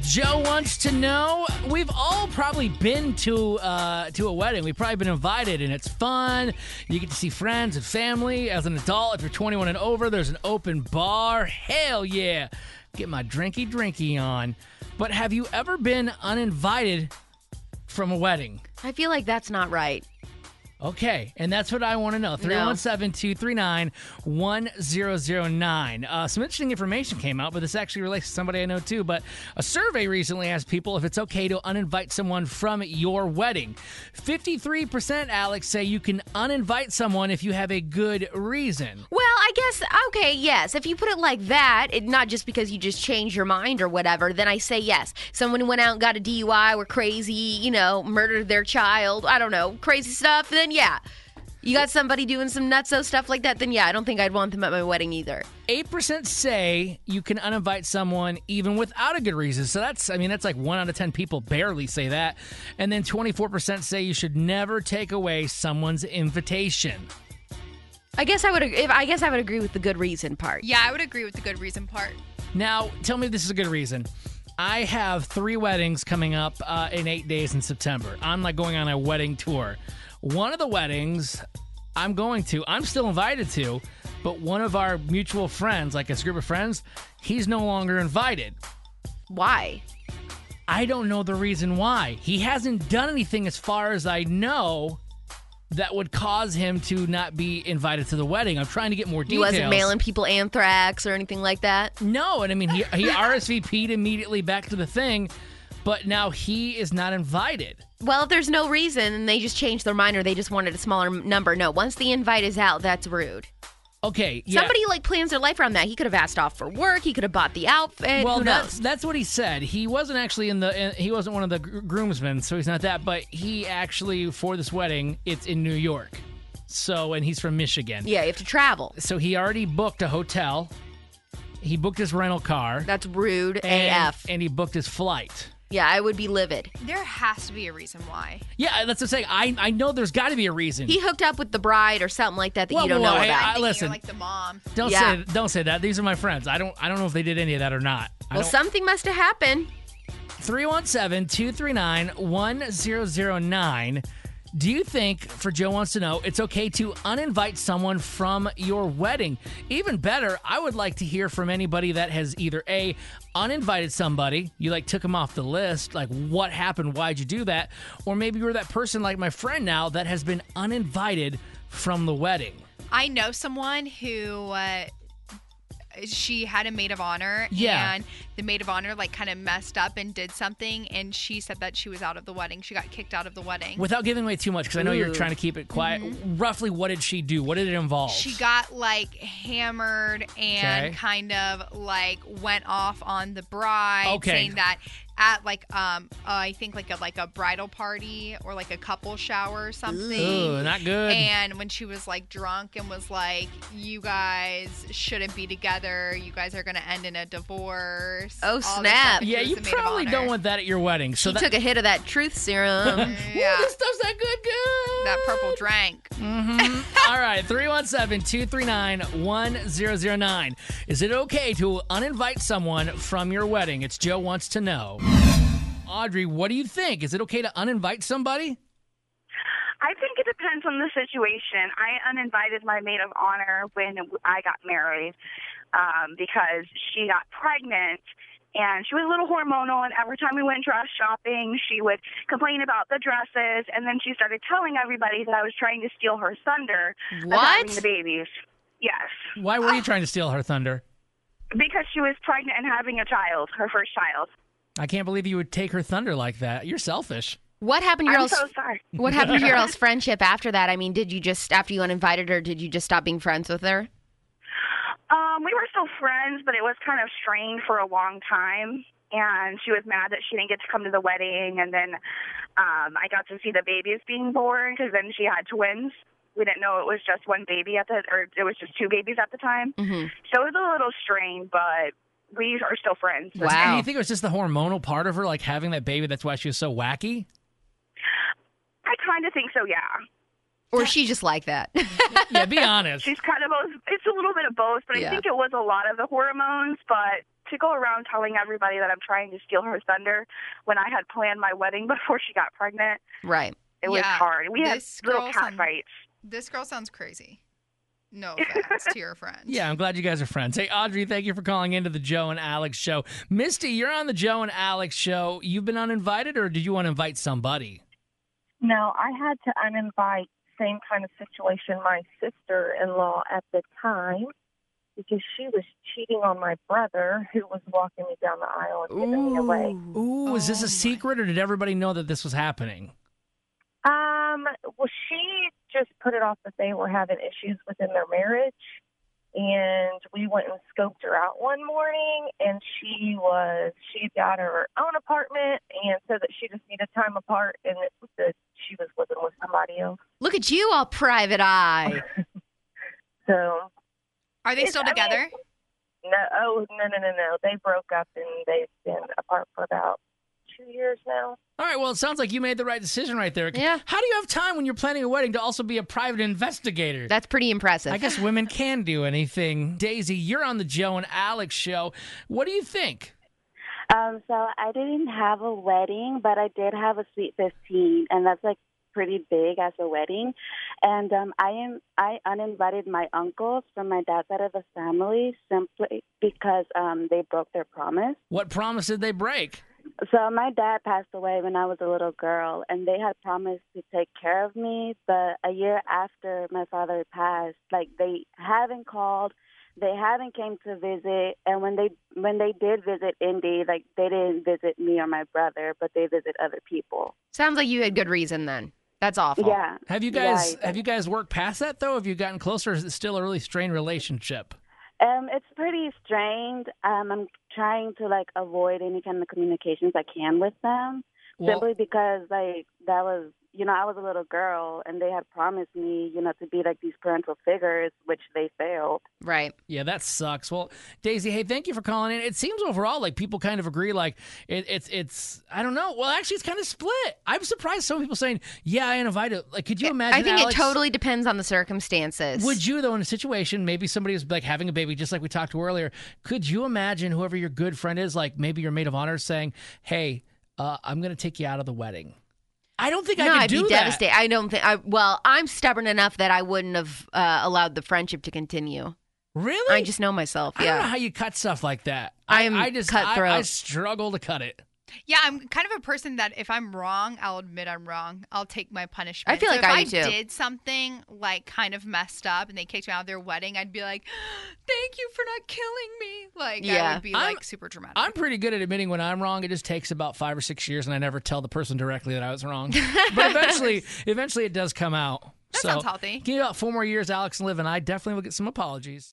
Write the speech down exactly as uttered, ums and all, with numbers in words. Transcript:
Joe wants to know. We've all probably been to uh, to a wedding. We've probably been invited, and it's fun. You get to see friends and family. As an adult, if you're twenty-one and over, there's an open bar. Hell yeah. Get my drinky drinky on. But have you ever been uninvited from a wedding? I feel like that's not right. Okay, and that's what I want to know. three one seven, two three nine, one zero zero nine. Uh, some interesting information came out, but this actually relates to somebody I know too. But a survey recently asked people if it's okay to uninvite someone from your wedding. fifty-three percent, Alex, say you can uninvite someone if you have a good reason. Well, I guess, okay, yes. If you put it like that, it, not just because you just changed your mind or whatever, then I say yes. Someone went out and got a D U I, were crazy, you know, murdered their child, I don't know, crazy stuff, then yeah. You got somebody doing some nutso stuff like that, then yeah, I don't think I'd want them at my wedding either. eight percent say you can uninvite someone even without a good reason. So that's, I mean, that's like one out of ten people barely say that. And then twenty-four percent say you should never take away someone's invitation. I guess I would if I guess I would agree with the good reason part. Yeah, I would agree with the good reason part. Now, tell me if this is a good reason. I have three weddings coming up uh, in eight days in September. I'm like going on a wedding tour. One of the weddings I'm going to, I'm still invited to, but one of our mutual friends, like a group of friends, he's no longer invited. Why? I don't know the reason why. He hasn't done anything as far as I know that would cause him to not be invited to the wedding. I'm trying to get more details. He wasn't mailing people anthrax or anything like that? No, and I mean, he, he R S V P'd immediately back to the thing, but now he is not invited. Well, if there's no reason and they just changed their mind or they just wanted a smaller number, no, once the invite is out, that's rude. Okay, yeah. Somebody like plans their life around that. He could have asked off for work. He could have bought the outfit. Well, Who that's knows? that's what he said. He wasn't actually in the. He wasn't one of the gr- groomsmen, so he's not that. But he actually, for this wedding, it's in New York. So, and he's from Michigan. Yeah, you have to travel. So he already booked a hotel. He booked his rental car. That's rude and, A F. And he booked his flight. Yeah, I would be livid. There has to be a reason why. Yeah, that's what I'm saying. I I know there's got to be a reason. He hooked up with the bride or something like that that Well, you don't well, know I- about. I- Thinking listen. you're like the mom. Don't Yeah. say don't say that. These are my friends. I don't I don't know if they did any of that or not. I well, don't- something must have happened. three one seven, two three nine, one zero zero nine. Do you think, for Joe wants to know, it's okay to uninvite someone from your wedding? Even better, I would like to hear from anybody that has either A, uninvited somebody, you like took them off the list, like what happened, why'd you do that? Or maybe you're that person like my friend now that has been uninvited from the wedding. I know someone who uh, she had a maid of honor, Yeah. and the maid of honor like kind of messed up and did something, and she said that she was out of the wedding. She got kicked out of the wedding. Without giving away too much, because I know you're Ooh. trying to keep it quiet, roughly what did she do? What did it involve? She got like hammered and Okay. kind of like went off on the bride, Okay. saying that at like um uh, I think like a like a bridal party or like a couple shower or something. Ooh, not good. And when she was like drunk and was like, "You guys shouldn't be together. You guys are gonna end in a divorce." Oh, all this snap. stuff, and she yeah, was you the maid of probably honor. don't want that at your wedding. So She that, took a hit of that truth serum. Yeah, Ooh, this stuff's that good, good. that purple drank. All right, three one seven, two three nine, one zero zero nine. Is it okay to uninvite someone from your wedding? It's Joe wants to know. Audrey, what do you think? Is it okay to uninvite somebody? I think it depends on the situation. I uninvited my maid of honor when I got married um, because she got pregnant. And she was a little hormonal, and every time we went dress shopping, she would complain about the dresses, and then she started telling everybody that I was trying to steal her thunder of What? having the babies. Yes, Why were you trying to steal her thunder? because she was pregnant and having a child, her first child. I can't believe you would take her thunder like that. You're selfish. What happened to your I'm all's, so sorry. What happened to your all's friendship after that? I mean, did you just, after you uninvited her, did you just stop being friends with her? Um, we were still friends, but it was kind of strained for a long time. And she was mad that she didn't get to come to the wedding. And then um, I got to see the babies being born because then she had twins. We didn't know it was just one baby at the, or it was just two babies at the time. Mm-hmm. So it was a little strained, but we are still friends. And Wow. you think it was just the hormonal part of her, like having that baby, that's why she was so wacky? I kind of think so, yeah. Or is she just like that? Yeah, be honest. She's kind of both. It's a little bit of both, but Yeah. I think it was a lot of the hormones, but to go around telling everybody that I'm trying to steal her thunder when I had planned my wedding before she got pregnant. Right. It was Yeah, hard. We had this little girl cat sound- fights. This girl sounds crazy. No offense to your friend. Yeah, I'm glad you guys are friends. Hey, Audrey, thank you for calling into the Joe and Alex show. Misty, you're on the Joe and Alex show. You've been uninvited, or did you want to invite somebody? No, I had to uninvite, same kind of situation, my sister-in-law at the time, because she was cheating on my brother, who was walking me down the aisle and giving me away. Ooh, is this Oh, a my. secret, or did everybody know that this was happening? Um, well, she just put it off that they were having issues within their marriage, and we went and scoped her out one morning, and she was she got her own apartment, and said that she just needed time apart, and it was that she was living with somebody else. Look at you, all private eye. So Are they It's- still I mean- together? no, oh no, no, no, no. They broke up, and they've been apart for about two years now. All right, well, it sounds like you made the right decision right there. Yeah. How do you have time when you're planning a wedding to also be a private investigator? That's pretty impressive. I guess women can do anything. Daisy, you're on the Joe and Alex show. What do you think? Um, so I didn't have a wedding, but I did have a sweet fifteen, and that's like pretty big as a wedding. And um, I am I uninvited my uncles from my dad's side of the family simply because um, they broke their promise. What promise did they break? So my dad passed away when I was a little girl, and they had promised to take care of me. But a year after my father passed, like they haven't called. They haven't came to visit, and when they when they did visit Indy, like they didn't visit me or my brother, but they visit other people. Sounds like you had good reason then. That's awful. Yeah. Have you guys Yeah, I- have you guys worked past that though? Have you gotten closer? Or is it still a really strained relationship? Um, it's pretty strained. Um, I'm trying to like avoid any kind of communications I can with them, Well, simply because like that was, you know, I was a little girl, and they had promised me, you know, to be like these parental figures, which they failed. Right. yeah, that sucks. Well, Daisy, hey, thank you for calling in. It seems overall like people kind of agree. Like it, it's it's I don't know. Well, actually, it's kind of split. I'm surprised some people saying, "Yeah, I invited." Like, could you imagine? I think Alex, it totally depends on the circumstances. Would you, though, in a situation, maybe somebody was like having a baby, just like we talked to earlier, could you imagine whoever your good friend is, like maybe your maid of honor, saying, hey, uh, I'm going to take you out of the wedding? I don't think no, I could I'd do be that. devastated. I don't think. I well, I'm stubborn enough that I wouldn't have uh, allowed the friendship to continue. Really? I just know myself. I don't know Yeah. how you cut stuff like that. I'm I, I just cutthroat. I, I struggle to cut it. Yeah, I'm kind of a person that if I'm wrong, I'll admit I'm wrong. I'll take my punishment. I feel So like if I I do, too. did something like kind of messed up and they kicked me out of their wedding, I'd be like, "Thank you for not killing me." Like I Yeah. would be I'm- like super dramatic. I'm pretty good at admitting when I'm wrong. It just takes about five or six years, and I never tell the person directly that I was wrong. But eventually, eventually, it does come out. That so, sounds healthy. Give me about four more years, Alex and Liv, and I definitely will get some apologies.